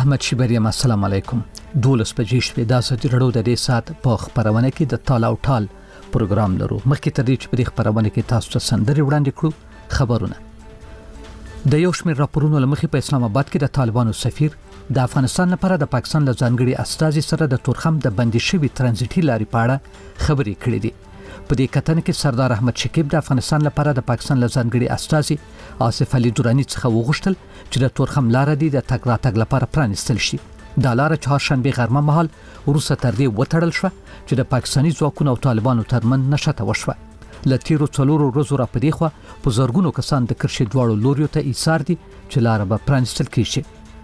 احمد شیبریم السلام علیکم. 12 بجې شوې د ازادي رادیو د دې سات په خبرونه کې د تال او ټال پروګرام لرو. مخکې تر دې چې په دې خبرونه کې تاسو ته سندري وړاندې کړو خبرونه. د یو شمېر راپورونو لمخې په اسلام آباد کې د طالبانو سفیر د افغانستان لپاره د پاکستان له ځانګړي استازي سره د تورخم د بندي شوی ترانزیټي لارې په اړه خبرې کړې دي. په دې کتنه کې سردار احمد شکیب د افغانستان لپاره د پاکستان له ځانګړي استازي آصف علي دوراني څخه وغوښتل چې د تورخم لار دی د تګ راتګ لپاره پرانیستل شي. دا لار چهارشنبه غرمه مهال وروسته تر دې وتړل شو چې د پاکستاني ځواکونو او طالبانو ترمن نشته وشوه. لتیرو څلورو ورځو را پدې خو په زرګونو کسان د کرشي دواړو لوریو ته ایثار دي چې لار به پرانیستل کیږي.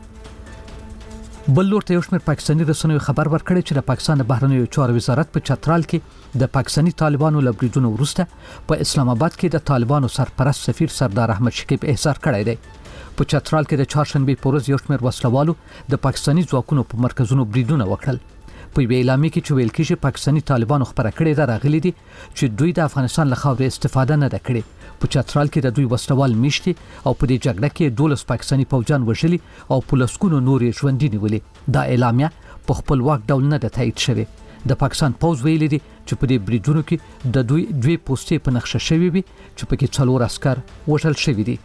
بل لور ته یو شمېر پاکستاني رسنیو خبر ورکړی چې د پاکستان د بهرنیو چارو وزارت په چترال کې د پاکستاني طالبانو لبریدونو وروسته په اسلام آباد کې د طالبانو سرپرست سفیر سردار احمد شکیب احضار کړی دی. په چترال کې د چهارشنبه په ورځ یو شمېر وسلوالو د پاکستاني ځواکونو په مرکزونو بریدونه وکړل. په اعلامیه کې چې ویل کېږي پاکستاني طالبانو خبره کړې ده راغلي دي چې دوی د افغانستان له خاورې استفاده نه کړي. په چترال کې د دوی وسلوال میشتي او په دې جګړه کې 12 پاکستاني فوجان وژلي او پولیسونو نورې ژوندۍ نیولې. دا اعلامیه په خپل واک ډول نه د تایید شوی. د پاکستان پوز ویلي دي چې په دې بریدونو کې د دوی دوی پوسټې په نقشه شوی وي چې په کې 4 عسكر وژل شوی دي.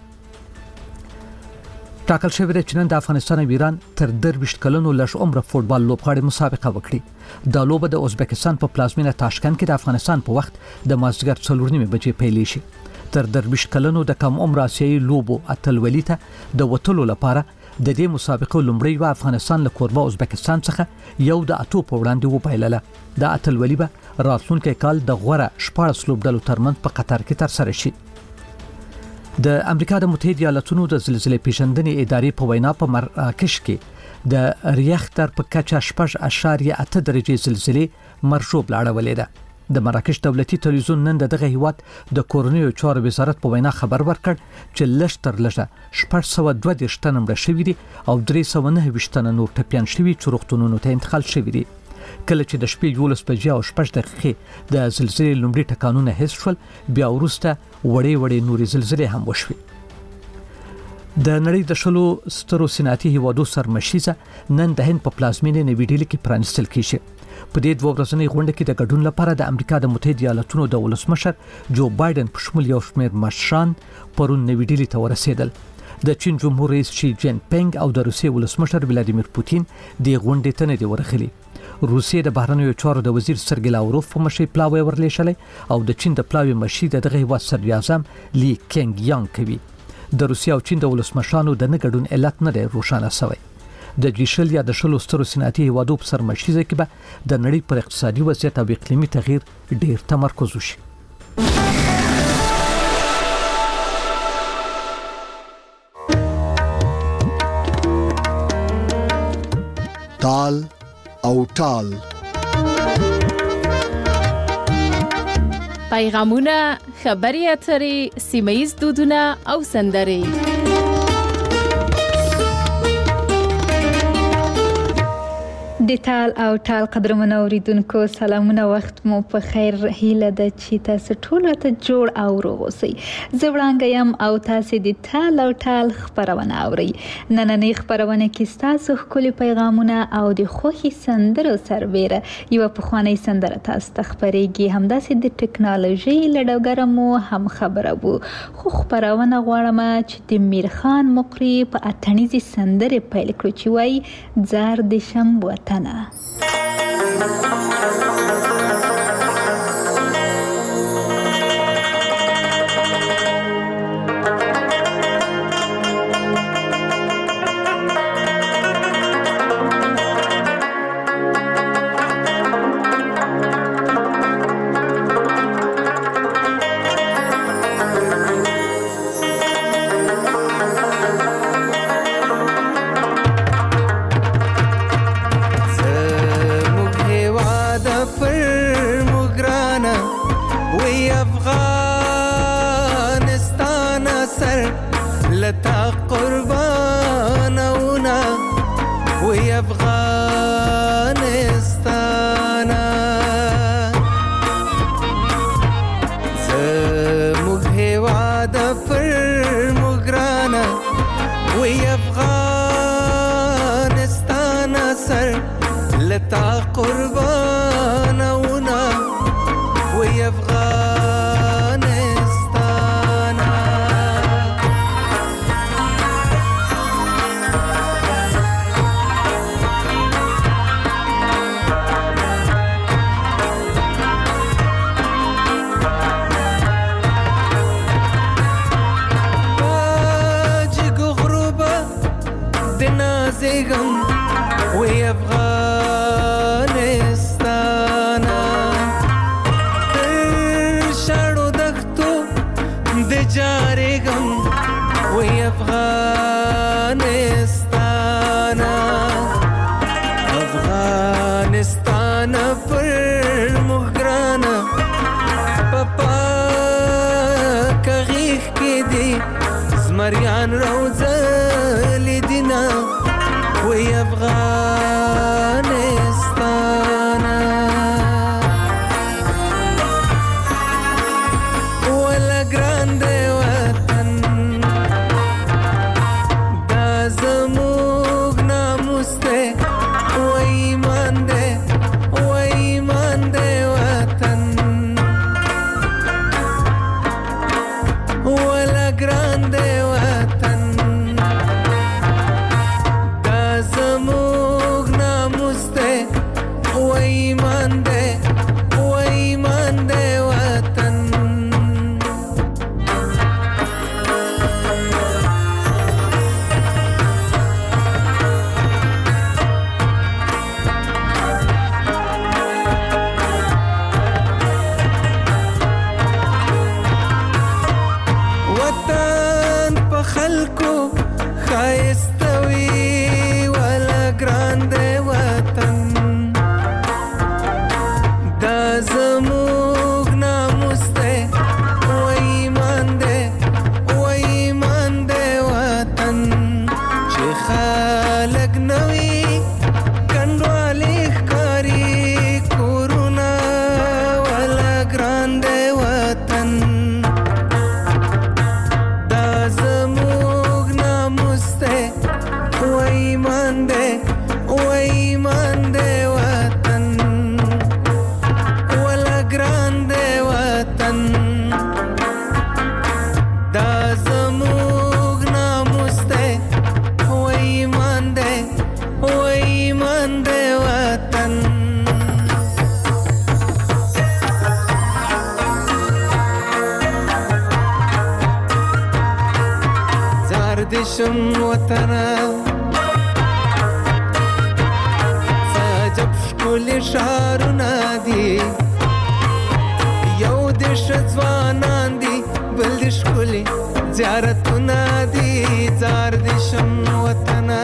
ټاکل شوی دی چې نن د افغانستان او ایران تر 23 کلونو لږ عمره فوټبال لوبغاړي مسابقه وکړي. دا لوبه د ازبکستان په پلازمینه تاشکند کې د افغانستان په وخت د مازدیګر 4:30 بجې پیل شي. تر 23 کلونو د کم عمر آسیایي لوبو اتلولي ته د وټلو لپاره د دې مسابقه لومړی و افغانستان له کوربه ازبکستان څخه یو د اتو په وړاندې وپیلله. د اتلولي به راتلونکي کال د غوړه 14 لوبډلو ترمنځ په قطر کې تر سره شي. د امریکا د متحده ایالاتونو د زلزلې پیژندنې ادارې په وینا په مراکش کې د ریختر په کچه 6.8 درجه زلزلې مرجو بلاړولې ده. د مراکش دولتي تلویزیون نن دغه هیواد د کورنیو چارو وزارت په وینا خبر ورکړ چې لږ تر لږه 622 تنه مړه شوي دي او 309 تنه نور ټپيان شوي چې روغتونونو ته انتقال شوي دي. کله چې د شپې 12 بجې او 6 دقیقې د زلزلې لومړي ټکانونه حس شول بیا وروسته وړې نورې زلزلې هم وشوي. د نړۍ د شلو سترو صنعتي هیوادو سرمشيزه نن د هند په پلازمینه نوې ډیلي کې پرانیستل کیږي. په دې دوه ورځنۍ غونډه کې د ګډون لپاره د امریکا د متحده ایالاتونو د ولسمشر جو بایدن په شمول یو شمېر مشران پرون نوې ډیلي ته ورسېدل. د چین جمهور رئیس شي جین پینګ او د روسیې ولسمشر ولادیمیر پوتین د غونډې ته نه دی ورغلي. روسیې د بهرنیو چارو د وزیر سرګی لاوروف په مشرۍ پلاوی ورلېشلې او د چین د پلاوی مشري دغه هیواد صدر اعظم لی کینګ یانګ کوي. د روسیې او چین د ولسمشرانو د نه ګډون علت نه دی روښانه شوی. د جیشل یا د شلو سترو صنعتي هیوادو په سرمشيزه کې به د نړۍ پر اقتصادي وضعیت او اقلیمي تغییر ډیر تمرکز وشي. تال او ټال پیغامونه، خبري اترې، سیمه‌ییز دودونه او سندرې. د تال او ټال قدرمنو اوریدونکو سلامونه، وخت مو په خیر. هیله ده چې تاسو ټول ته جوړ او روغ اوسئ. زه وړاندې یم او تاسو د تال او ټال خبرونه اورئ. نننۍ خبرونه کې تاسو ښکلي پیغامونه او د خوښي سندرو سربېره یو پخوانی سندره تاسو ته خبرېږي. همداسې د ټکنالوژي له ډګره مو هم خبره وو. خو خبرونه غواړم چې د میرخان مقری په اتڼیزې سندرې پیل کړو چې وایي زار د شم وطنه. Afghanistan زیګم وی افغانستان شړو دښتو د جارېګم وی افغانستان افغانستان پر مغران پپا کغیخ کې دی زمریان روزه لیدینا وی افغانستان ولا ګران دی وطن دا زموږ ناموس دی وی ایمان دی وطن ولا ګران دی وطن دا زموږ ناموس دی وی ایمان دی وطن وطن په خلکو ښایسته وي ولا ګران دی وطن دا زموږ ناموس دی وی ایمان دی وطن چې خلک نوي کنډوالې ښکاري کورونه ولا ګران دی وطن دا زموږ ناموس دی وی ایمان دی وطن ولا ګران دی وطن دا زموږ ناموس دی وی ایمان دی وطن زار دشم وطنه سجب شکلی شارونه دي یو دش ځوانان دي بل د شکلی زیارتونه دي زار دشم وطنه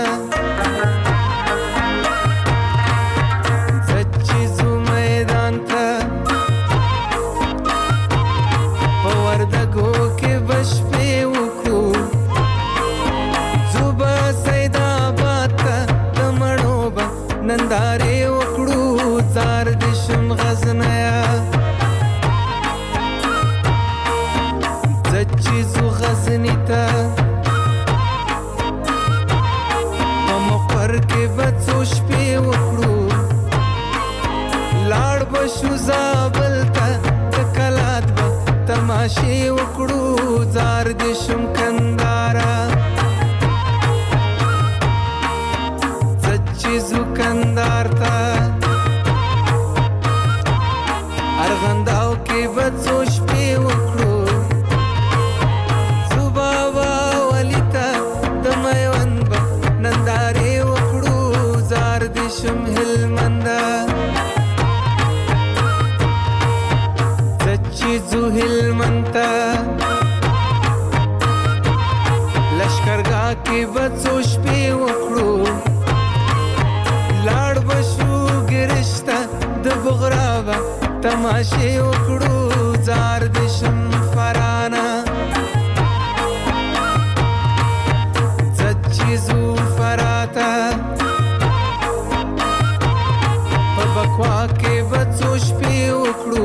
زچیزو میدان ته په وردګو کې بشپې وکړو زوبا سیدآباد ته د مړو به نندارې وکړو زار دشم غزنیا زچیزو غزنی ته په مقر کې به څو شپې وکړو لاړ به شو زابل ته د کلات به تماشې وکړو زار دشم کندارا زچیزو کندار ته ارغنداو کې به څو شپې وکړو زوبابا ولی ته د میوند به نندارې وکړو زار دشم هلمنده زچیزو هلمند ته لشکرګاه کې به څو شپې وکړو لاړ به شو ګرش ته د بغرا به تماشې وکړو زار دشم فرانه زچیزو فراته په بکوا کې به څو شپې وکړو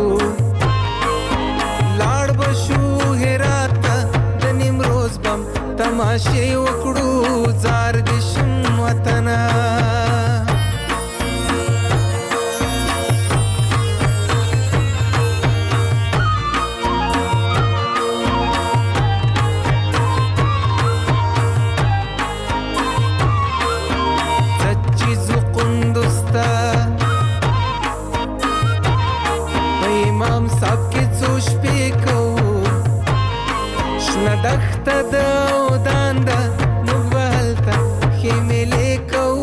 لاړ به شو هرات ته د نیمروز بم تماشې وکړو زار دشم وطنه دخته د ودان ده موږ به هلته خیمې لیکو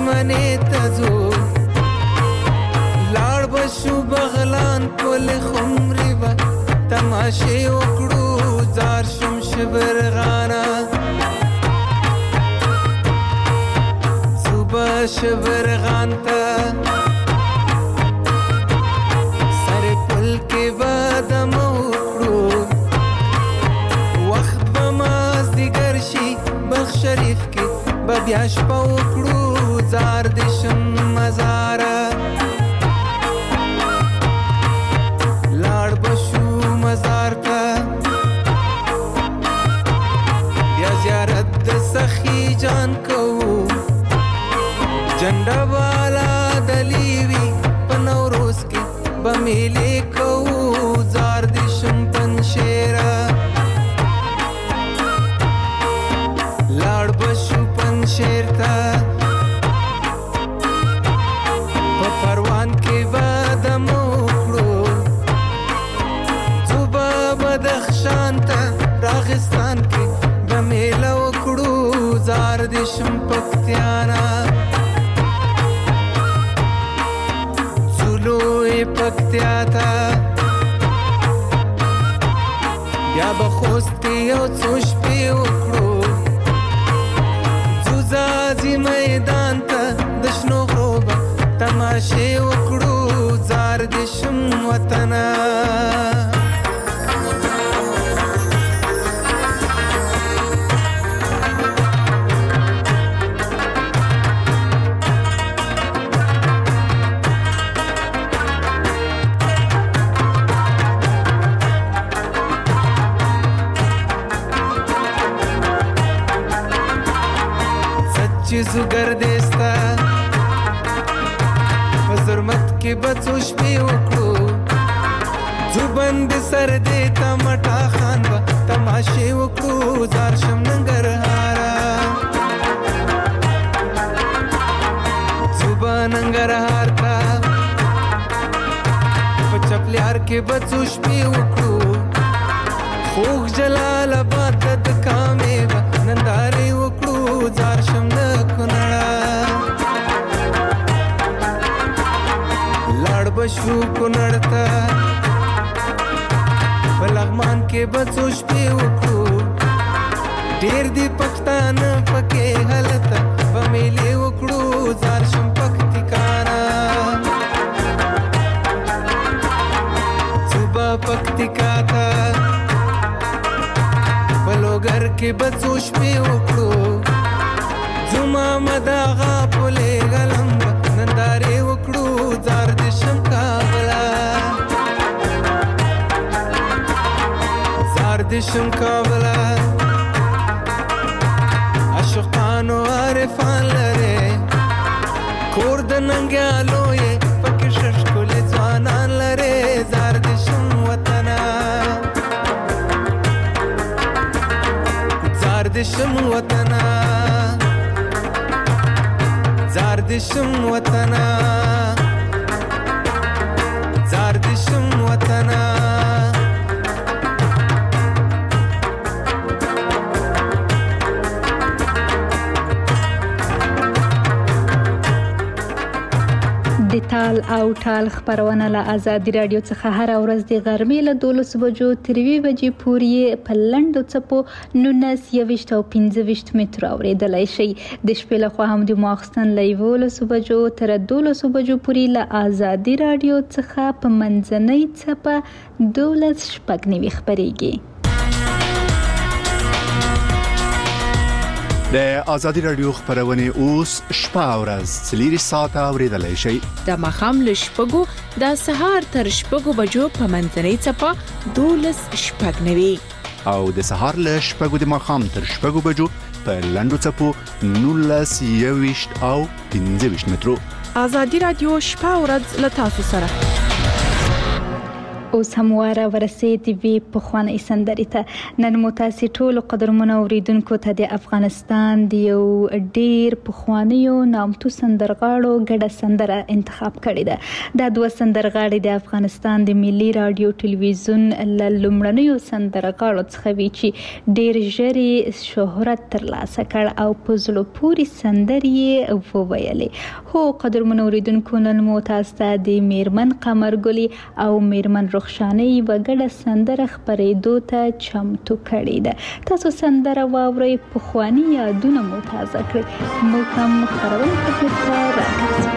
منې ته ځو لاړ بشو بغلان پل خمرې به تماشې وکړو زار شم شبرغانا زوبه شبرغان ته سر پل کې به دم وکړو وخت به مازدیګر شي بلخ شریف کې به بیا شپه وکړو زار دې شم مزاره لاړ بشو مزار ته بیا زیارت د سخی جان کوو جنډه والا دلیوی په نوروز کې به میلې کوو زار دې شم پنشیره لاړ بشو پنشیر ته په پروان کې به دم وکړو ځو به بدخشان ته راغستان کې به میله وکړو زار دې شم پکتیانا زولوی پکتیا ته بیا به خوست کې یو څو شپې وکړو ځو ځاځي میدان ته د شنو غرو به تماشې وکړو زار دې شم وطنه چیزو گردستا فزرمت کې بچو شپې وکړو ځو بند سر دې تمټا خان به تماشې وکړو زار شم ننګرهارا ځو به ننګرهار ته په چپلیار کې بچو شپې وکړو خوږ جلال آباد د کامې به نندارې وکړو زار شم د کونړه لاړ بشو کونړ ته په لغمان کې بڅو شپې وکړو ډېر دي پښتانه پکې هلته به میلې وکړو زار شم پکتیکانا صوبه پکتیکا ته په لوګر کې بڅو شپې وکړو زما مداغه پولې غلم نندارې وکړو زار دې شم کابلا زار دې شم کابلا عاشقانو عارفان لره کور د ننګیالو یې پکې ششکولې ځوانان لره زار دې شم وطنه زار دې شم وطنه زار دې شم وطنه زار دې شم وطنه د تال او ټال خبرونه له آزادي رادیو څخه هر ورځ د غرمې له 12 بجو تر 2 بجې پورې په لنډو څپو 19 او 15 متر اوریدلای شي د شپې له خوا هم د ماخستن له 11 بجو تر 12 بجو پورې له آزادي رادیو څخه په منځنۍ څپه 12 شپږ خبريږي. د آزادي رادیو خبرونه اوس شپه ورځ 3 ساعته اوریدلای شي د مخام له شپږو د سهار تر شپږو بجو په منځنۍ څپه 12 شپږ او د سهار له شپږو د مخام تر شپږو بجو په لنډو څپو 19 او 15 مترو. آزادي رادیو شپه ورځ له تاسو سره. اوس هم واره ورسېدې وي پخوانۍ سندرې ته. نن مو تاسې ټولو قدرمنو اورېدونکو ته د افغانستان د یو ډېر پخوانیو نامتو سندرغاړو ګډه سندره انتخاب کړې ده. دا دوه سندرغاړي د افغانستان د ملي راډیو ټلویزیون له لومړنیو سندرغاړو څخه وي چې ډېر ژر یې شهرت ترلاسه کړ او په زړه پورې سندرې یې وویلې. هو قدرمنو اورېدونکو، نن مو تاسو ته د میرمن قمرګلې او میرمن رخشانې یوه ګډه سندره خپرېدو ته چمتو کړې ده. تاسو سندره واورئ، پخواني یادونه مو تازه کړئ. موږ هم خپرونې ته راګرځو.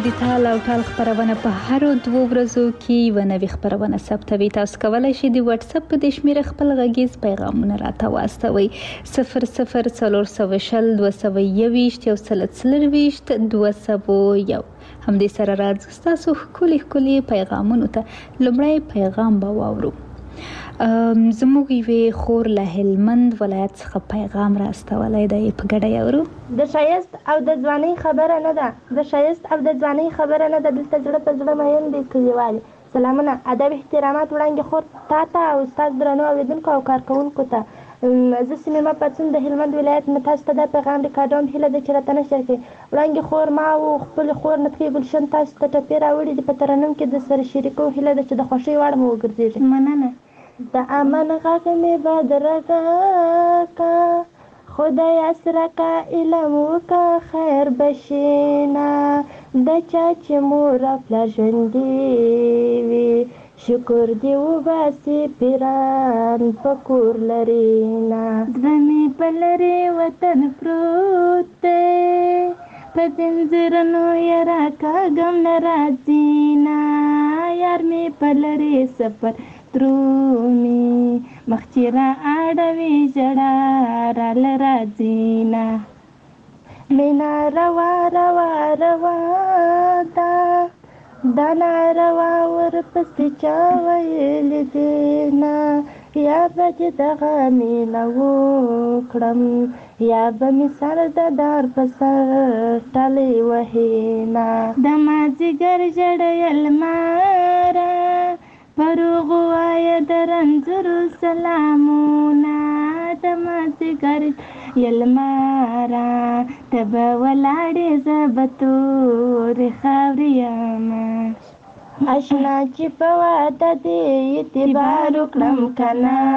د تال او ټال خبرونه په هر 2 ورځو کې یو نوې خبرونه ثبتوي. تاسو کولای شئ د واتس اپ په شمېره خپل غږیز پیغامونه راته واستوئ 004020 221 201. هم دې سره راځي تاسو خولي پیغامونو ته. لومړی پیغام به واورو. زموږ یوې خور له هلمند ولایت څخه پیغام راستولی دی، په ګډه یې اورو. د ښایست او د ځوانۍ خبره نه ده، د ښایست او د ځوانۍ خبره نه ده، دلته زړه په زړه مین دی کلیوالي. سلامونه، ادب احترامات وړاندې خور تا ته او ستاسو درنو اورېدونکو او کارکوونکو ته. زه سمیمه پاڅون د هلمند ولایت نه تاسو ته دا پیغام ریکارډوم. هیله ده چې راته نشر کړئ. وړاندې خور ما او خپلې خور نطفې ګلشن تاسو ته ټپې راوړي دي، په ترنم کې د سره شریکو. هیله ده چې د خوښۍ وړ مو وګرځېږي. مننه. د امن غږ مې بدرګه کا، خدای اسره کا، علم وکا، خیر بشینا. د چا چې مور پلار ژوندي وي، شکر دی وباسي پیران په کور لري نه. زړه مې په لرې وطن پروت دی، په زنځیرونو یې راکاږم نه راځي نه. یار مې په لرې سفر درومي، مخ چې را اړوي ژړا راله راځي نه. مینا روا روا روا ده، دا ناروا ورپسې چا ویلي دي نه. یا به چې دغه مینه وکړم، یا به مې سر د دار په سر ټالۍ وهي نه. د مازدیګر ژړیل ماره، پروغ وایه د رنځورو سلامونه. د مازدیګر یلماره، ته به ولاړې زه به تورې خاورې یمه. اشنا چې په واده دې اعتبار وکړم که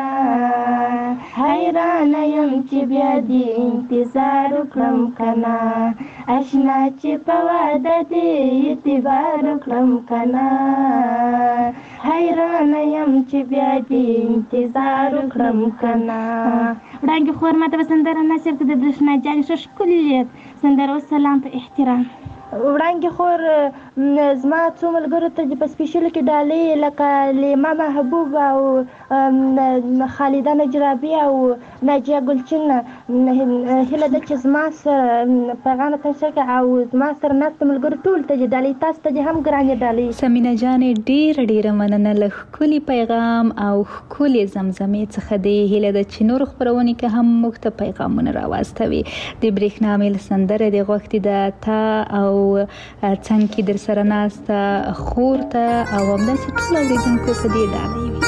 نه، حیرانه یم چې بیا دې انتظار وکړم که نه. اشنا چې په واده دې اعتبار وکړم که نه، حیرانه یم چې بیا دې انتظار وکړم که نه. وړاندې خور ما ته به سندره نشر کړه د برېښنا جانې ښه ښکلې سندره. وسلام په احترام. وړاندې خور زما څو ملګرو ته په سپیشلو کې ډالۍ لکه لیما محبوب او خالده نجرابي او ناجیه ګلچین، هیله ده چې زما سره پیغام ته نشر کړه او زما سره ناست ملګرو ټول ته چې ډالۍ، تاسو ته هم ګرانې ډالۍ. سمینه جانې ډېره مننه له ښکلي پیغام او ښکلې زمزمې څخه دی. هیله ده چې نور خپرونې کې هم موږ ته پیغامونه راواستوي. د برېښنا میل سندره د غوښتي ده تا او څنګ کې در سره ناسته خور ته او همداسې ټول اورېدونکو په دې ډالۍ وي.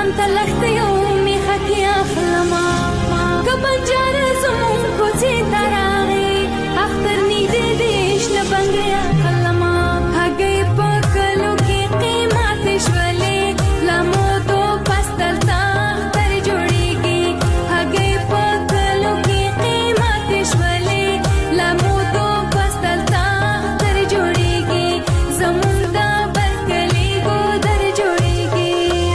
ځان ته لښتې او میخه کې اخلمه که بنجار زمونږ کوڅې ته راغی اختر نږدې دی شنه بنګړۍ اخلمه هګۍ په کلو کې قیمتې شولې له مودو پس دلته اختر جوړېږي هګۍ په کلو کې قیمتې شولې له مودو پس دلته اختر جوړېږي زمونږ د برکلي ګودر جوړېږي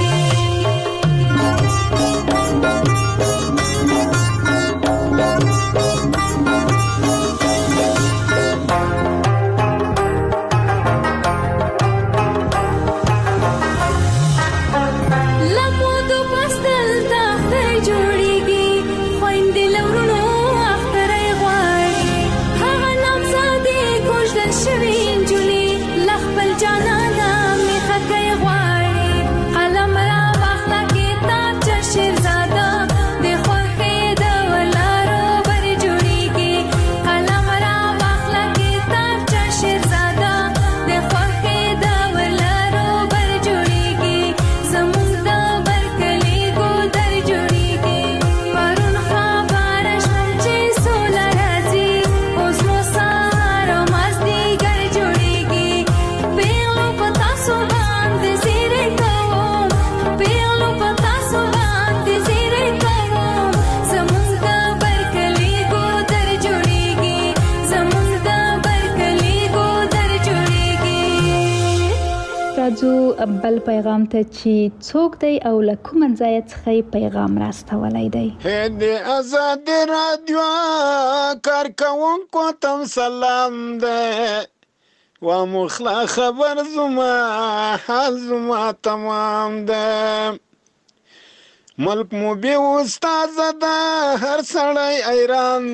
بل پیغام ته چې څوک دی او له کوم ځای څخه پیغام راستولی دی. د آزاد رادیو کارکونکو ته سلام دی و مخلا خبر زما حال زما تمام دی ملک مو بی استاد ده هر سړی ایران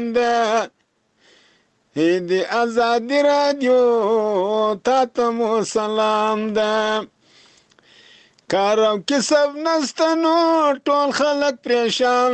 دی د آزاد رادیو تا ته مو سلام دی کار او کسب نستنو ټول خلک پریشان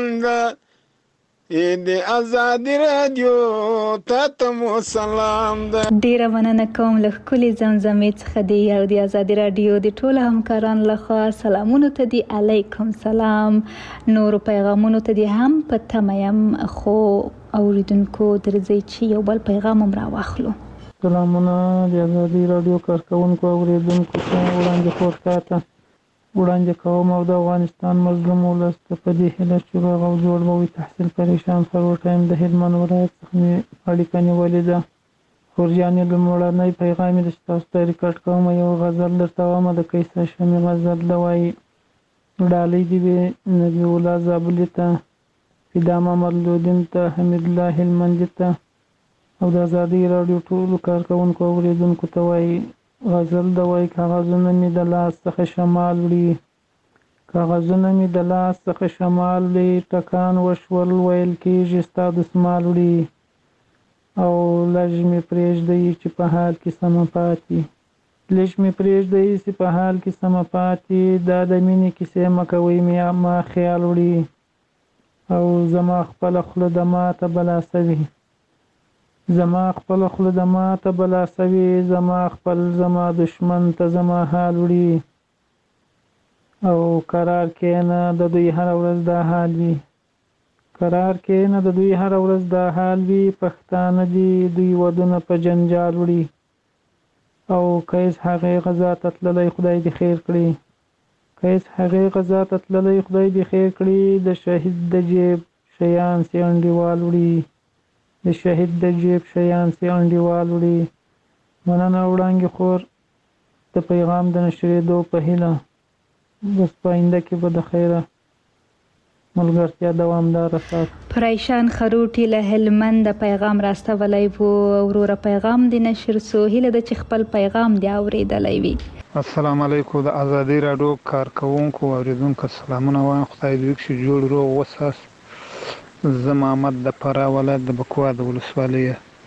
ده د آزاد رادیو تا ته مو سلام ده. ډیره مننه کوم له ښکلي زمزمې څخه دی او د آزاد رادیو د ټولو همکارانو لخوا سلامونو ته دی علیکم سلام نورو پیغامونو ته دی هم په تمه یم خو اوریدونکو درځئ چې یو بل پیغام هم راواخلو. سلامونه د آزاد رادیو کارکونکو اوریدونکو ته وړاندې خورکاته وړاندې کوم او د افغانستان مظلوم ولس ته په دې هیله چې روغ او جوړ به وي تحصیل پریشان سرور ټایم د هلمند ولایت څخه مې اړیکه نیولې ده. خورجانې لومړنی پیغام یې د تاسو ته ریکارډ کوم یو غزل درته وامه د کیسه شمې غزل ده وایي ډالۍ دې وي نبي الله زابلي ته فدا محمد لودین ته حمید الله هلمندي ته او د ازادي راډیو ټولو کارکونکو اوریدونکو ته وایي غزل د وای کاغذونه می د لاس څخه شمال وړي کاغذونه می د لاس څخه شمال وړي ټکان وشول ویل کېږي ستا دسمال وړي او لږ می پرېږدي چې په حال کې سمه پاتې لږ می پرېږدي چې په حال کې سمه پاتې دا د مینې کیسې مه کوئ ما خیال وړي او زما خپله خوله د ماته بلا سوي زما خپل خوله د ماته بلا سوي زما خپل زما دشمن ته زما حال وړي او قرار کېنه د دوی هر ورځ دا حال وي قرار کېنه د دوی هر ورځ دا حال وي پښتانه دي دوی ودونه په جنجال وړي او کیس هغې غذا ته تللی خدای دې خیر کړي کیس هغې غذا ته تللی خدای دې خیر کړي د شهید د جیب شیان سي انډیوال وړي د شهید د جیب شیان سي انډیوال وړي مننه وړانګې خور د پیغام د نشرېدو په هیله بس پاینده کې به د خیره ملګرتیا دوامداره سات پریشان خروټي له هلمند پیغام راستولی وو وروره پیغام د نشر سو هیله د چې خپل پیغام دی اوریدلی وي. السلام علیکم د آزادي راډیو کارکونکو اوریدونکو سلامونه وایم خدای دې وکړي جوړ روغ وساس زه محمد د فراه ولایت د بکوا د ولسوالۍ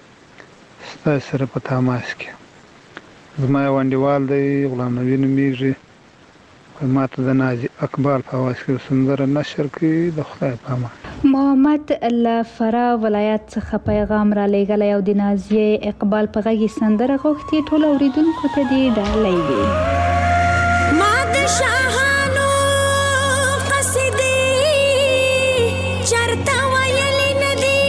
ستاسو سره په تماس کې زما یو انډیوال دی غلام نبی نومیږي ما ته د نازي اقبال په اواز کې سندره نشر کړي د خدای په امان. محمد له فراه ولایت څخه پیغام را لېږلی او د نازي اقبال په غږ سندره غوښتي ټول اوریدونکو ته دې ډالۍ وي. ما د شاهانو درته ویلې نه دي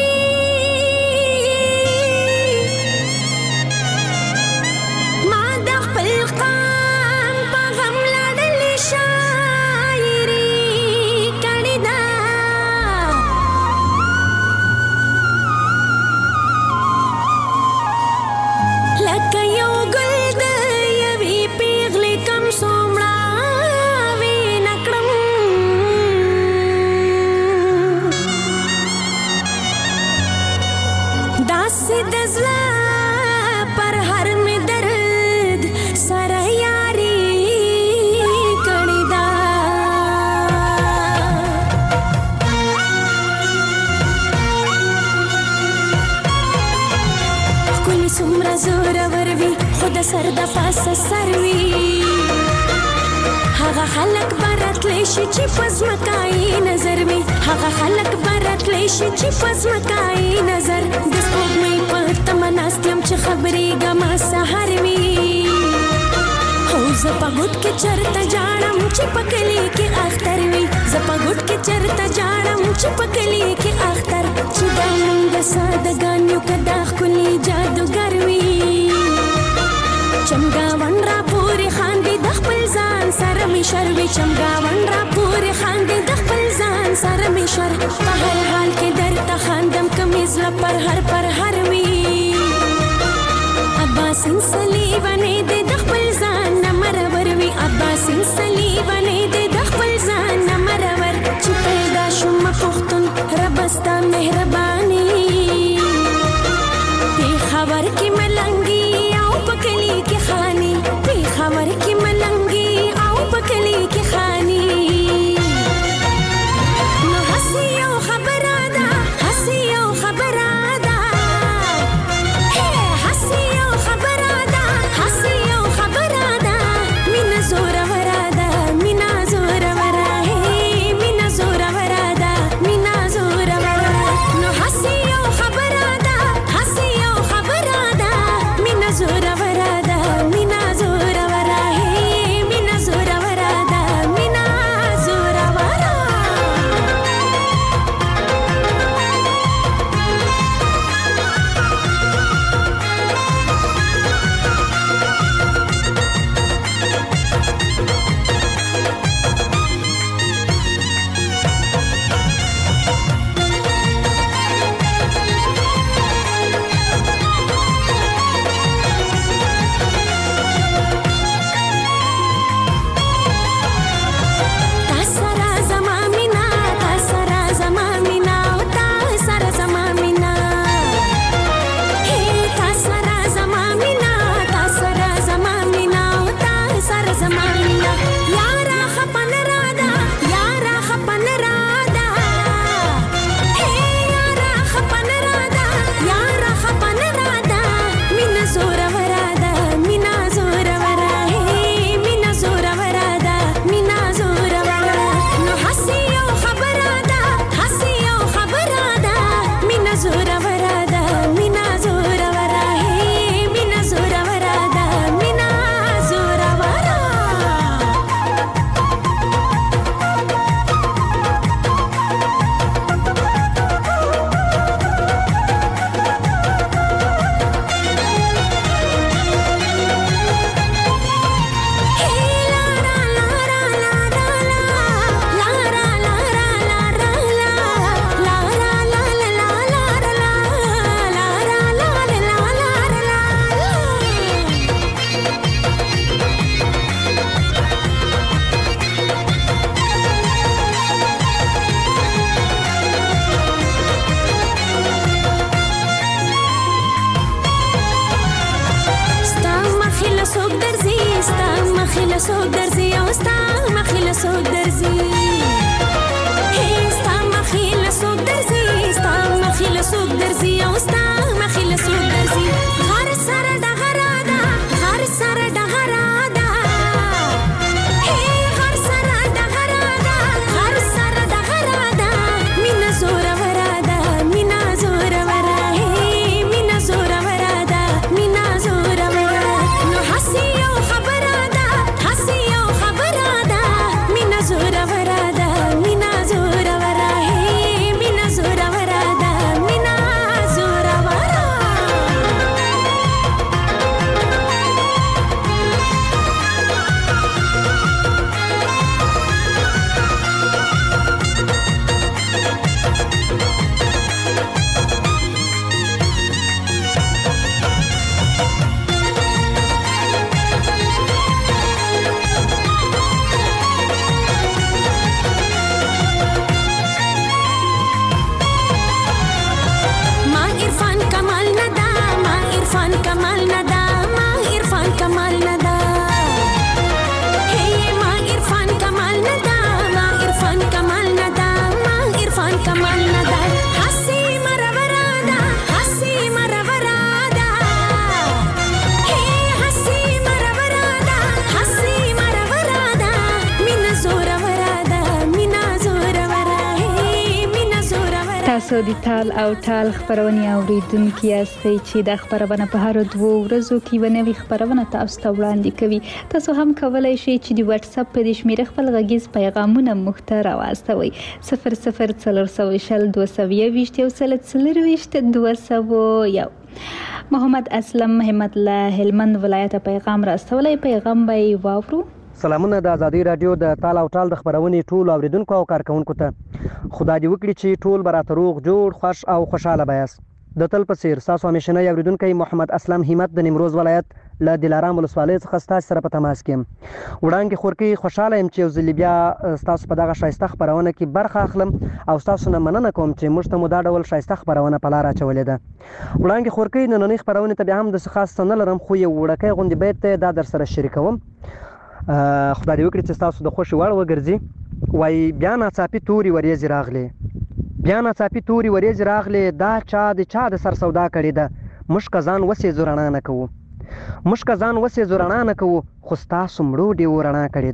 ما د خپل قام په غم لړلې شاعري کړې ده لکه یو ګل د یوې پیغلې کم څومره وینه کړم داسې د زړه پر هر مې درد سره یاري کړې ده ښکلي څومره زورور وي خو د سر د پاسه سر وي هغه خلک به راتلی شي چې په ځمکایي نظر وي هغه خلک به راتلی شي چې په ځمکایي نظر د سپوږمۍ په تمه ناست یم چې خبرېږمه سهار وي هو زه په ګوټ کې چرته جاړم چې په کلي کې اختر وي زه په ګوټ کې چرته جاړم چې په کلي کې اختر چې دا موږ سادهګان یو که دا ښکلي جادوګر وي چمګاون را پورې خاندي د خپل ځان سره مې شر وي چمګاون را پورې خاندي د خپل ځان سره مې شر په هر حال کې درته خاندم که مې زړه پر هر وي عباسین صلیبانې دې د خپل ځان نه مرور وي عباسین صلیبانې دې د خپل ځان نه مرور چې پیدا شوم پښتون رب ستا مهرباني پېښور کې ملنګي او په کلي کې خاني پېښور کې ملنګي او په کلي کې خاني نو هسې یو خبره ده هسې یو خبره ده هسې یو خبره ده هسې یو خبره ده مینه زوروره ده مینه زوروره مینه زوروره ده مینه زوروره نو هسې یو خبره ده هسې یو خبره ده مینه زوروره ده مینه زوروره مینه زوروره ده مینه زوروره تا سره زما مینا تا سره زما مینا او تا سره زما مینا تا سره زما مینا تا سره زما مینا او تا سره زما مینا یارا خپن رادا یارا خپن رادا یارا خپن رادا یارا خپن رادا مینا زور ورادا مینا زور ورا مینا زور ورادا مینا زور ورا نو هسې یو خبره ده هسې یو خبره ده مینا زور ورادا مینا زور ورا مینا زور ورادا مینا زور ورا ستا مخې له څوک درځي ستا مخې له څوک درځي او ستا مخې له څوک درځي ستا مخې له څوک درځي ستا مخې له څوک درځي او ستا مخې له څوک درځي غر سره ډغره ده غر سره ډغره ده غر سره ډغره ده غر سره ډغره ده مینه زوروره ده مینه زوروره مینه زوروره ده مینه زوروره نو هسې یو خبره ده هسې یو خبره ده مینه زوروره تاسو د تال او ټال خبرونه اوریدونکي یاستئ چې د خبرونه په هر 2 ورځو کې ونوي خبرونه تاسو ته وړاندې کوي. تاسو هم کولای شئ چې د واتس اپ په شمیره خپل غږیز پیغامونه موږ ته راواستوئ 004022 محمد اسلم همت الله هلمند ولایت پیغام راستولی. پیغام به واورو. سلامونه د ازادي رادیو د تال او ټال د خبرونې ټول اوریدونکو او کارکونکو ته. خدای دې وکړي چې ټول براته روغ جوړ خوش او خوشاله بیاست. د تل په څیر تاسو همیشنه اوریدونکو محمد اسلم همت د نیمروز ولایت له دلارام ولسوالۍ څخه ستاسو سره په تماس کې یم. وړاندې خورکی خوشاله یم چې یو ځل بیا تاسو په دغه شایسته خبرونه کې برخه اخلم او تاسو نه مننه کوم چې موږ ته مو دا ډول شایسته خبرونه په لار اچولې ده. وړاندې خورکی نننۍ خبرونه ته بیا هم د خاص نه لرم خو یو وړکې غونډې بیت دا در سره شریکوم. خدای دې وکړي چې تاسو د خوشي وړ وګرځي. وای بیا ناڅاپي توري وریځې راغلي بیا ناڅاپي توري وریځې راغلي دا چا د سر سودا کړې ده. موږ کزان وسې زورنا نه کوو موږ کزان وسې زورنا نه کوو خو تاسو مړو دی ورنا کړې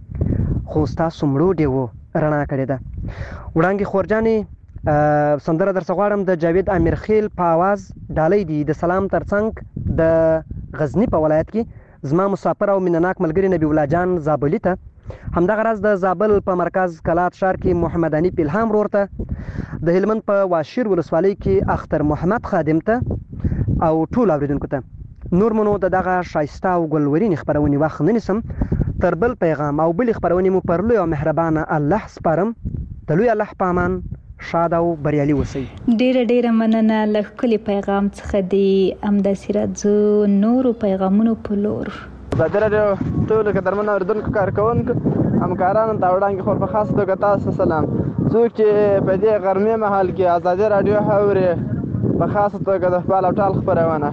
ده خو تاسو مړو دی ورنا کړې ده. وړاندې خورجانې سندره در څغواړم د جاوید امیر خیل په आवाज ډالۍ دی د سلام ترڅنګ د غزنی په ولایت کې زما مسافر او مینناک ملګری نبی الله جان زابلی ته. همدغه راز د زابل په مرکز کلات شهر کې محمد انیپ الهام ورته د هلمند په واشیر ولسوالۍ کې اختر محمد خادم ته او ټول اوریدونکو ته. نور منو دغه شایسته او ګلورین خبرونه وخت نه نسم تر بل پیغام او بل خبرونه مو پر لوی او مهربانه الله سپارم. د لوی الله په امان شاد او بریالي اوسئ. ډیره مننه له کلی پیغام څخه دی امداسي راځو نورو پیغامونو په لور. زه درته ټول قدرمن اوریدونکو کارکونکو همکارانو ته وړاندې خور په خاص توګه تاسو سلام. څوک چې په دې غرمې مهال کې ازادي رادیو اوري په خاص توګه د خپل او ټال خبرونه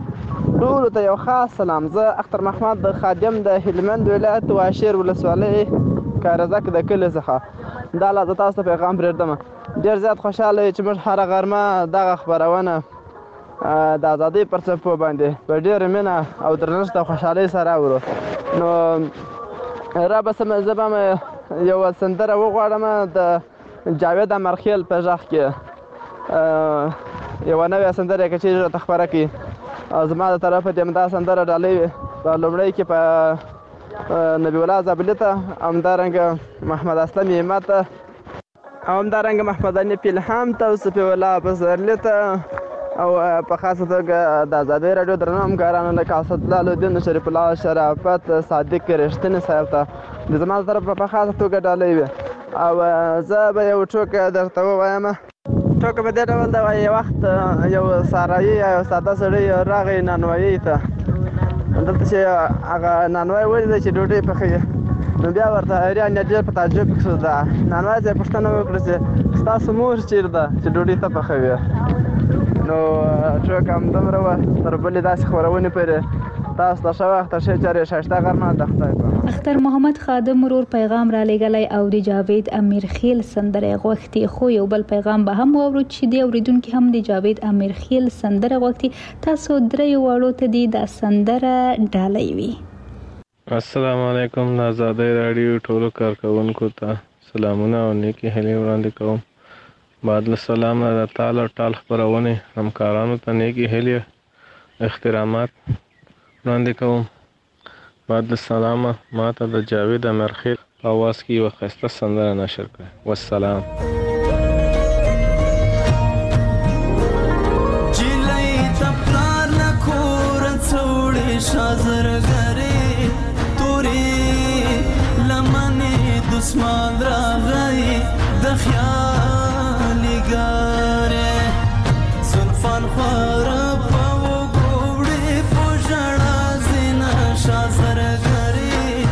ټول ته یو خاص سلام. زه اختر محمد د خادم د هلمند ولایت واشیر ولسوالۍ کارزک د کلی څخه دا لا تاسو ته پیغام پرېږدم. ډېر زیات خوشاله چې موږ هره غرمه دغه خبرونه د ازادۍ پر څپو باندې په ډېره مینه او درنښت او خوشحالۍ سره اورو. نو رابسم زه به یو سندره وغواړم د جاوید امرخیل په غږ کې یوه نوې سندره که چیرې راته خپره کړي او زما د طرفه دې همدا سندره ډالۍ په لومړی کې په نبی الله زابلي ته همدارنګه محمد اسلم همت ته او همدارنګه محمد انیپ الهام ته او صفي الله پسرلي ته او په خاصه توګه د ازادۍ راډیو درنو همکارانو لکه اسدالله الدین شریف الله شرافت صادق رښتینی صاحب ته د زما د طرفه په خاصه توګه ډالۍ وي. او زه به یو ټوکه درته ووایم. ټوکه په دې ډول ده یو وخت یو سارایي یو ساده سړی راغی نانوایي ته دلته چې هغه نانوایی ولید چې ډوډۍ پخوي نو بیا ورته حیران یا ډېر په تعجب شو. ده نانوایی ته یې پوښتنه وکړه چې ستاسو مور چیرې ده چې ډوډۍ ته پخوي. نو ټوکه همدومره وه. تر بلې داسې خپرونې پورې تاسو ته ښه وخت ښې چارې ښایسته غرمه د خدای په امان. اختر محمد خادم ورور پیغام را لېږلی او د جاوید امیر خیل سندره غوښتي. خو یو بل پیغام به هم واورو چې د اوریدونکي هم د جاوید امیر خیل سندره غوښتي. تاسو درې واړو ته دې دا سندره ډالۍ وي. السلام علیکم. د ازادۍ راډیو ټولو کارکونکو ته سلامونه او نیکې هیلې وړاندې کوم. بعد له سلام نه د تال او ټال خپرونې همکارانو ته نیکې هیلې احترامات وړاندې کوم. بعد له سلامه ما ته د جاوید امرخیل په اواز کې یوه ښایسته سندره نشر کړئ. والسلام. دسمان راغی د خیالي ګارې زلفان خواره په وګوړې په ژړا زینه شازرګرې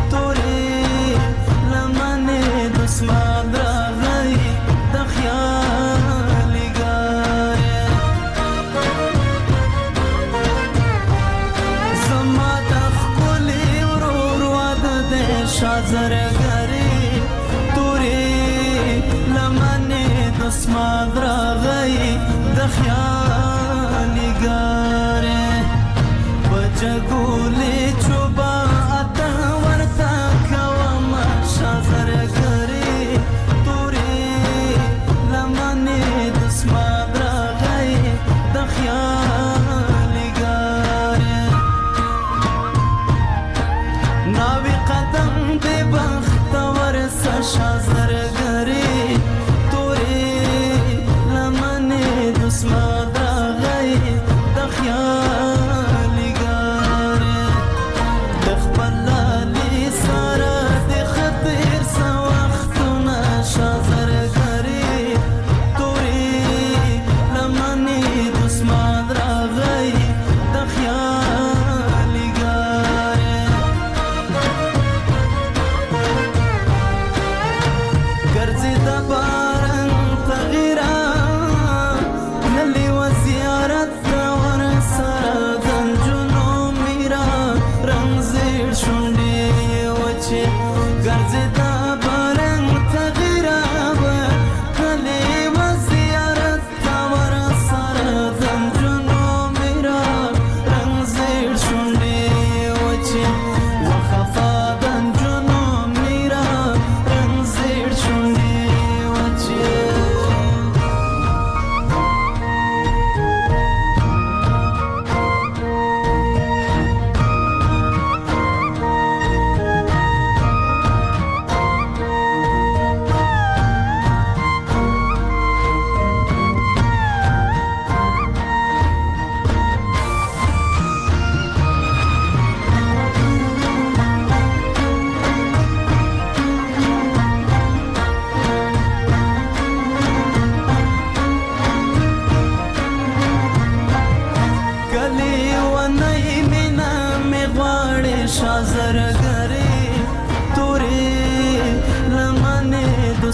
تورې لمنې دسمان راغی د خیالي ګارې زما د ښکلي ورور واده دی شازرګرې اسمان راغی د خیالي ګارې بجګولې چوبا اته ورته کومه شازرګرې تورې لمنې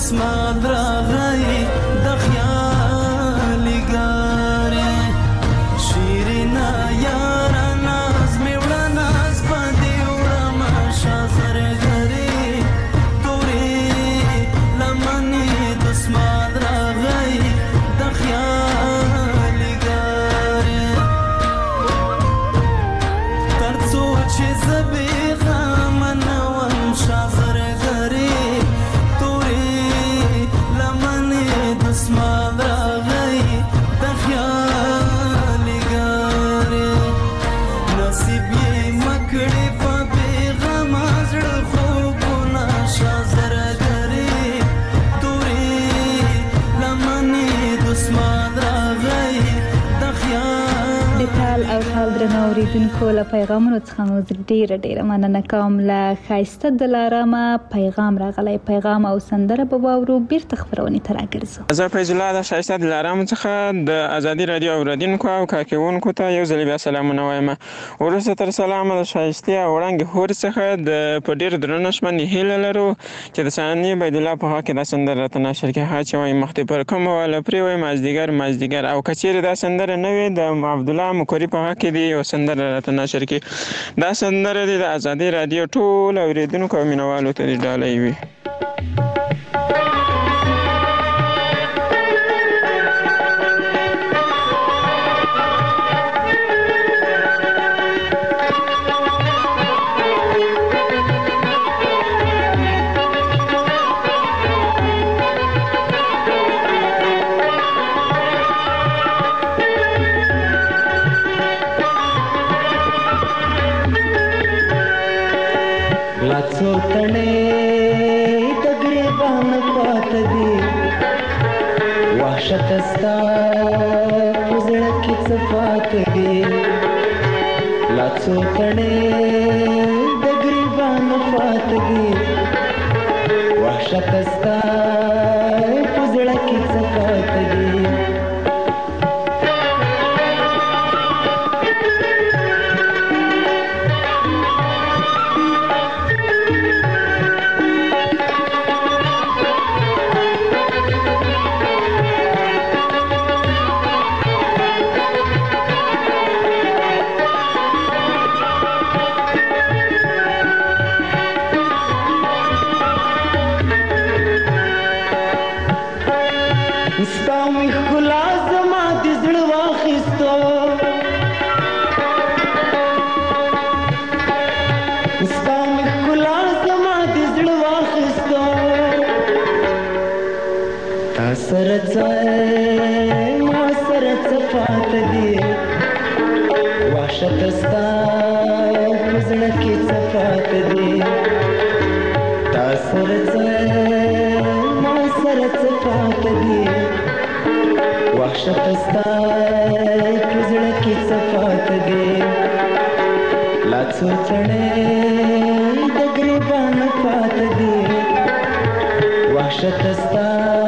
دسمال راغی د خیال ګارې شیرینا یارا ناز می وړه ناز باندې وړم شازر غری تورې لمنې دسمال راغی د خیال ګارې تر څو چې زبې غم نه وم شازر غری تورې لمنې دسمال راغی د خیال ګارې نصیب یې مکړې په بیغم زړه خوبونه شازر غری تورې لمنې دسمال راغی د خیال د ټال او ټال درنو اوریدونکو له پیغامونو څخه مو ډیره مننه کوم. له ښایسته دلارامه پیغام راغلی، پیغام او سندره به واورو. بیرته خپرونې ته راګرځو. زه فیض الله د ښایسته دلارامه څخه د ازادي رادیو اوریدونکو او کارکوونکو ته یو ځل بیا سلامونه وایم. وروسته تر سلامه د ښایستې او وړانګې هورې څخه په ډېر درنښت باندې هیله لرو چې د ثانیې بید الله په حق کې دا سندره راته نشر کړي. هغه چې وایي مخ دې پر کومه واله پرې وایي مازدیګر او که چیرې دا سندره نه وي د عبدالله مکوري په حق کې دې یو سندره راته نشر کړي. دا سندره دې د ازادي رادیو ټول اوریدونکو او مینوالو ته دې ډالۍ وي. څو تڼې د ګریبان پاته دي وحشت ستا په زړه کې څه پاته دي لا څو تڼې د ګریبان پاته دي وحشت ستا په زړه کې څه پاته دي ما سره څه پاته دي وحشت ستا په زړه کې څه پاته دي تا سره ما سره څه پاته دي وحشت ستا په زړه کې څه پاته دي لا څو تڼې د ګریبان پاته دي وحشت ستا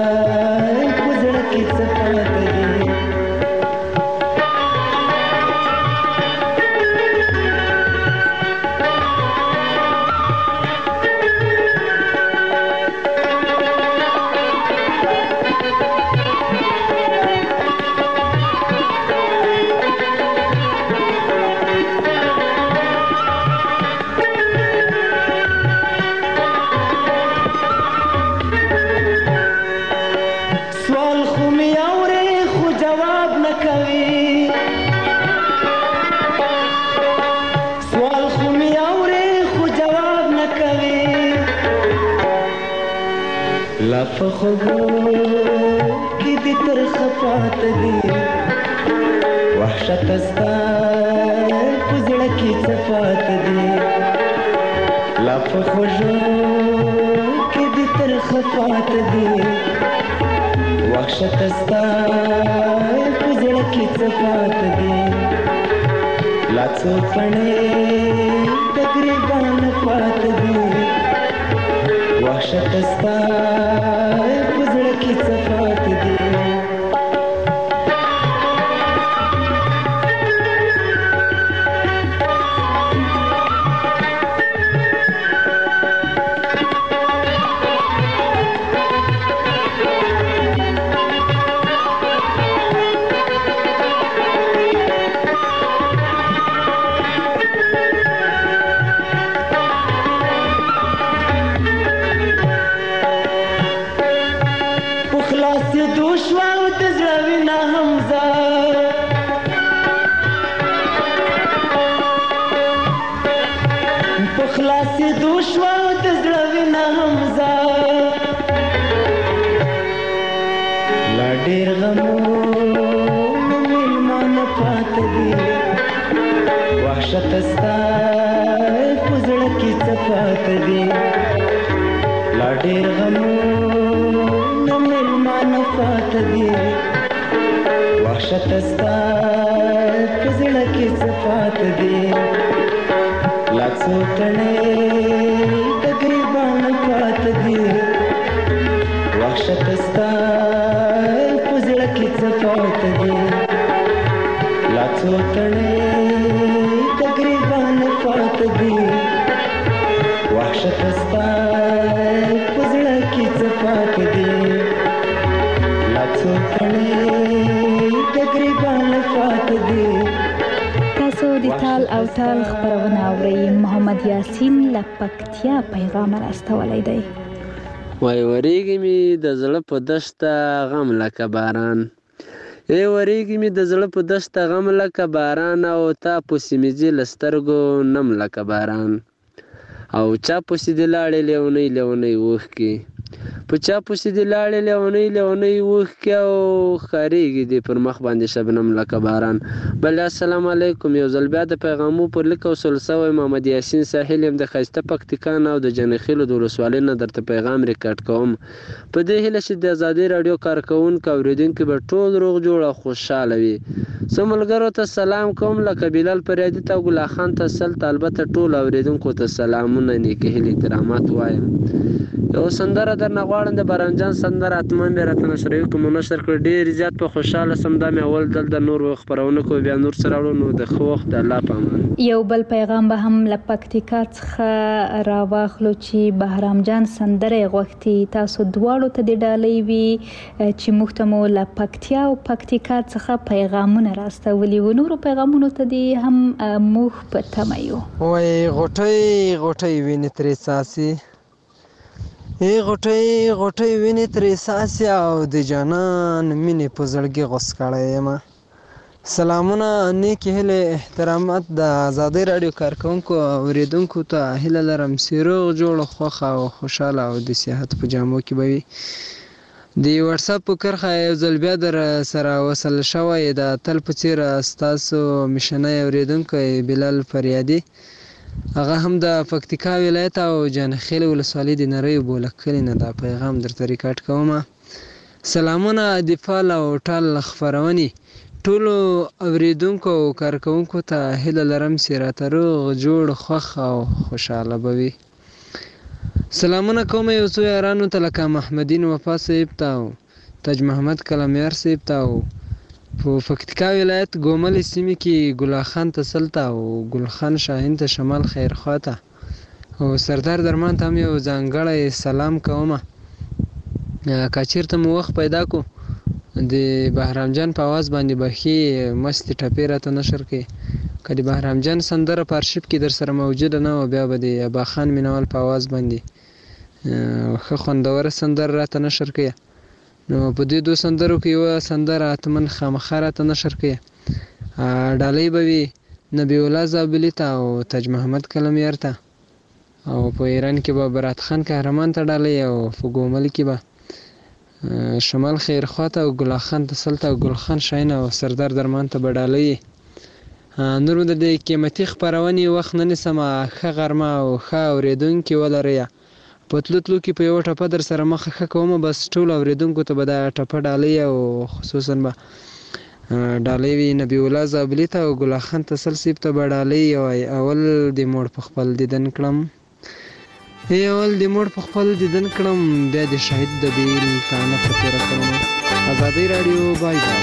کې څه پاته دي په خوبو کې دې ترخه پاته دي وحشت ستا په زړه کې څه پاته دي لا په خوبو کې دې ترخه پاته دي وحشت ستا په زړه کې څه پاته دي لا څو تڼې د ګریبان پاته دي وحشت ستا په زړه کې څه پاته دي خلاص دوشوا او د زړه وینا همزه په خلاص دوشوا او د زړه وینا همزه لا ډیر غمونه میلمانه پاته دي وحشت ستا په زړه کې څه پاته دي لا ډیر غمونه میلمانه پاته دي وحشت ستا په زړه کې څه پاته دي لا څو تڼۍ د ګریبانه پاته دي وحشت ستا په زړه کې څه پاته دي لا څو تڼۍ د ګریبانه پاته دي وحشت ستا په زړه کې څه پاته دي لا څو تڼۍ د ګریبانه پاته دي. تاسو د تال او تال خبرونه اورئ. محمد یاسین له پکتیا پیغام راستولی دی. وای وریږي می د زړه په دشته غم لکه باران وریږي می د زړه په دشته غم لکه باران او تا پسې مې ځي له سترګو نم لکه باران او چا پسې دې لاړې لیونۍ لیونۍ اوښکې په چا پسې دې لاړې لیونۍ لیونۍ اوښکې او ښکارېږي دې پر مخ باندې شبنم لکه باران. بل السلام علیکم. یو ځل بیا د پیغامو پر لیک وصل سوی محمد یاسین ساحل یم د ښایسته پکتیکا نه او د جنخیلو د ولسوالۍ نه درته پیغام ریکارډ کوم په دې هیله چې د ازادي راډیو کارکوونکو اورېدونکي به ټول روغ جوړ او خوشحاله وي. زه ملګرو ته سلام کوم لکه بلال پریادي ته او ګلا خان ته سلته البته ټول اورېدونکو ته سلامونه نیکې هیلې احترامات وایم. یو سندره درنه غواړم د بارانجان سندره حتما مې راته نشر کوم نشر کړ ډېر زیات په خوشحاله سم دا مې اول دلته نور خپرونه کوي بیا نور سره وړو نو د ښه وخت د الله په امان. یو بل پیغام به هم له پکتیکا څخه راواخلو چې بهرام جان سندره غوښتي. تاسو دواړو ته د ډالۍ وي چې موږ ته مو له پکتیا او پکتیکا څخه پیغامونه راستولي وو. نورو پیغامونو ته دې هم موږ په تمه یو. وای غوټۍ غوټۍ وینې ترې څاڅي غوټۍ غوټۍ وینې ترې څاڅي او د جانان مینې په زړګي غوڅ کړی یم. سلامونه نیکې هیلې احترامات د ازادۍ راډیو کارکوونکو اورېدونکو ته هیله لرم چې روغ جوړ خوښه او خوشحاله او د صحت په جامو کې به وي. د واتساپ په کرښه یو ځل بیا در سره وصل شوی د تل په څېر ستاسو میشنی اورېدونکی بلال فریادي هغه هم د پکتیکا ولایت او جنخیل ولسوالۍ د نریو بولک کلي نه دا پیغام درته ریکارډ کوم. سلامونه د فال او ټال خپرونې ټولو اورېدونکو او کارکوونکو ته هیله لرم چې راته روغ جوړ خوښ او خوشحاله به وي. سلامونه کوم یو څو یارانو ته لکه محمدین وفا صاحب ته او تاج محمد کلمیار صاحب ته او په پکتیکا ولایت ګوملې سیمې کې ګلا خان ته سلته او ګل خان شاهین ته شمال خیرخوا ته او سردار درمان ته هم یو ځانګړی سلام کومه. که چېرته مو وخت پیدا کو د بهرام جان په اواز باندې به ښې مستې ټپې راته نشر کړي. که د بهرام جان سندره په ارشیف کې در سره موجوده نه وه بیا به د ابا خان مینوال په اواز باندې ښه خوندوره سندره راته نشر کړي. نو په دې دوه سندرو کې یوه سندره حتما خامخا راته نشر کړي. ډالۍ به وي نبی الله زابلي ته او تاج محمد کلمیار ته او په ایران کې به برات خان قهرمان ته ډالۍ او په ګومل کې به شمال خیرخوا ته او ګلا خان ته سلته او ګل خان شاهین او سردار درمان ته به ډالۍ. نورو د دې قیمتي خپرونې وخت نه نیسمه. ښه غرمه او ښه اورېدونکي ولرئ. په تلو تلو کې په یوه ټپه در سره مخه ښه کومه بس ټولو اورېدونکو ته به دا ټپه ډالۍ او خصوصا به ډالۍ وي نبی الله زابلي ته او ګلا خان تسل صاحب ته به ډالۍ وایي. اول د موړ په خپل دیدن کړم بیا د شهید د بیل تانه په تېره کړم. ازادۍ راډیو بای بای.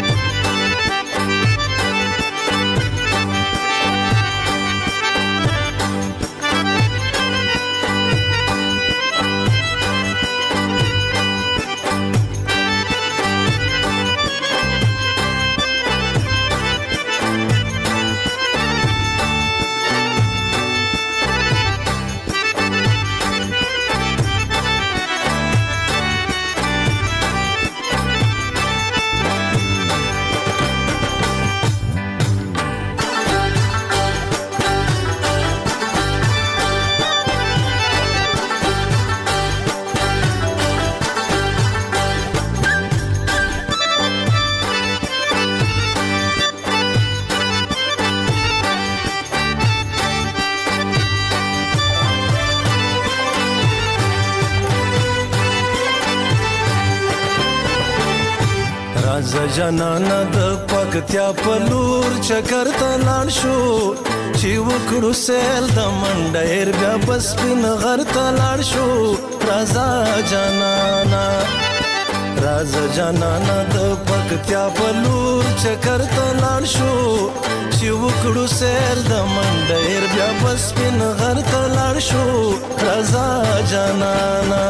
راځه جانانه د پکتیا په لور چکر ته لاړ شو چې وکړو سیل د منډیر بیا بس سپین غر ته لاړ شو راځه جانانه راځه جانانه د پکتیا په لور چکر ته لاړ شو چې وکړو سیل د منډیر بیا بس سپین غر ته لاړ شو راځه جانانه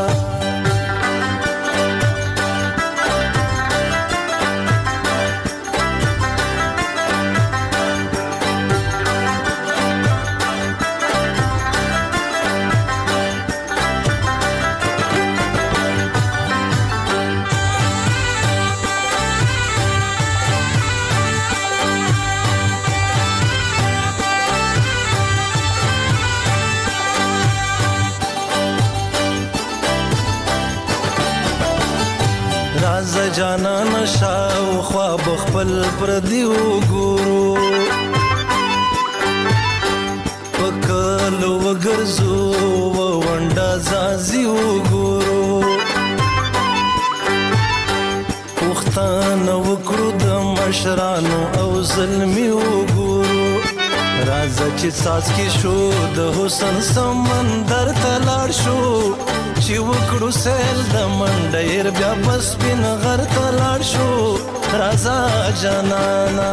جانان شاو خواب خپل پردی وګورو پکلو وګرځو ونډه زازي وګورو پښتانه وکړو د مشرانو او ظلمي وګورو راځه چې ساز کې شو د حسن سمندر ته لاړ شو چې وکړو سیل د منډیر بیا بس سپین غر ته لاړ شو راځه جانانه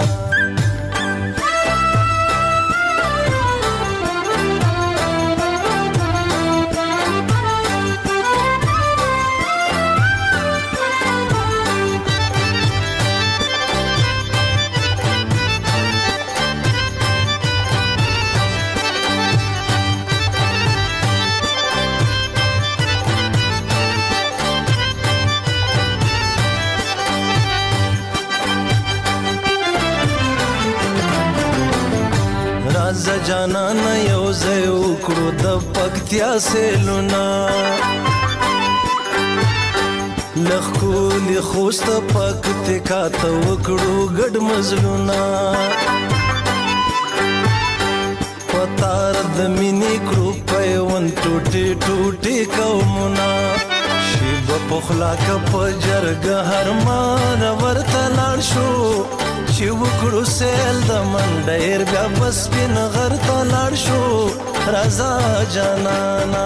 جانانه یو ځای وکړو د پکتیا سیلونه لښکولي خوست پکتیکا ته وکړو ګډ مزلونه پتار د مینې کړو پیوند ټوټې ټوټې قومونه شیبه پخلا که په جرګه هرمان ورته لاړ شو چې وکړو سیل د منډیر بیا بس سپین غر ته لاړ شو راځه جانانه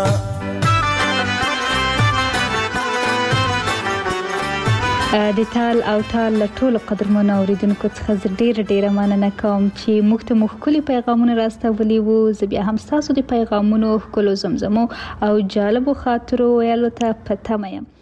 د تال او تال له ټولو قدرمنو اوریدونکو څخه زه ډیره مننه کوم چې موږ ته ښکلي پیغامونه راستولي وو. زه بیا هم ستاسو د پیغامونو ښکلو زمزمو او جالبو خاطرو ویلو ته په تمه یم.